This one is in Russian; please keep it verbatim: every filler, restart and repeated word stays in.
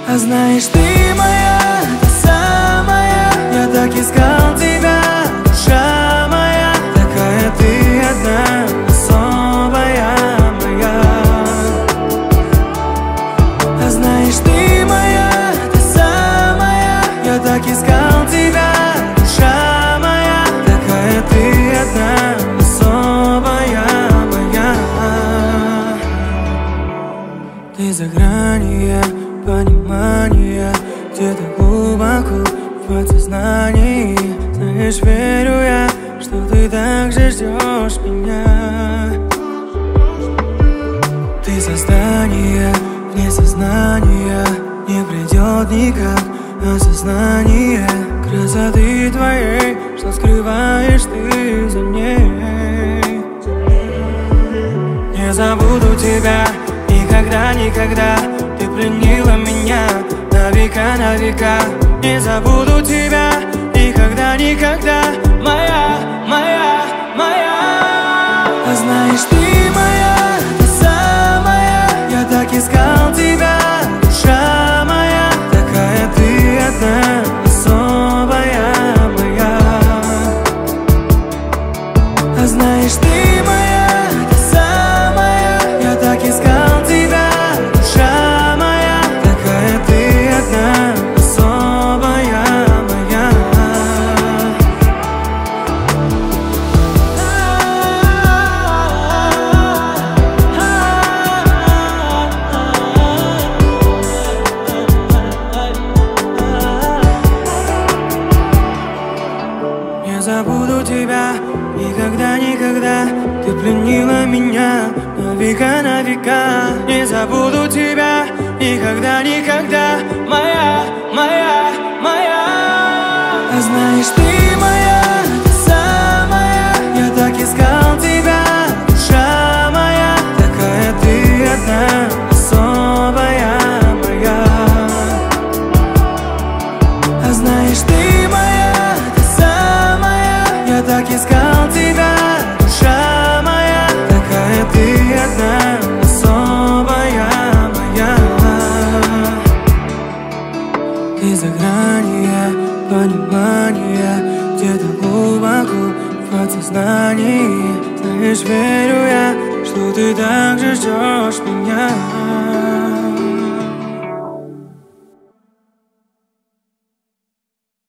А знаешь, ты моя, та самая. Я так искал тебя, душа моя. Такая ты одна, особая моя. А знаешь, ты моя, та самая. Я так искал тебя, душа моя. Такая ты одна, особая моя. Ты за гранью понимания, где-то глубоко в подсознании. Знаешь, верю я, что ты так же ждешь меня. Ты создание вне сознания, не придет никак осознание красоты твоей, что скрываешь ты за ней. Не забуду тебя никогда, никогда. Ты пленила меня на века, на века. Не забуду тебя никогда, никогда. Моя, моя, моя. А знаешь, ты моя, та самая. Я так искал тебя, душа моя. Такая ты одна, особая моя. А знаешь, ты моя, та самая. Я так искал тебя, душа моя. Такая ты одна, особая моя. Не забуду тебя никогда, никогда. Ты пленила меня на века, на века. Не забуду тебя никогда, никогда. Моя, моя, моя. А знаешь, ты моя, та самая. Я так искал тебя, душа моя. Такая ты одна, особая моя. А знаешь, ты моя, та самая. Я так искал тебя, душа моя. Такая ты одна, особая моя. Ты за гранью понимания, где-то глубоко в подсознании. Знаешь, верю я, что ты так же ждешь меня.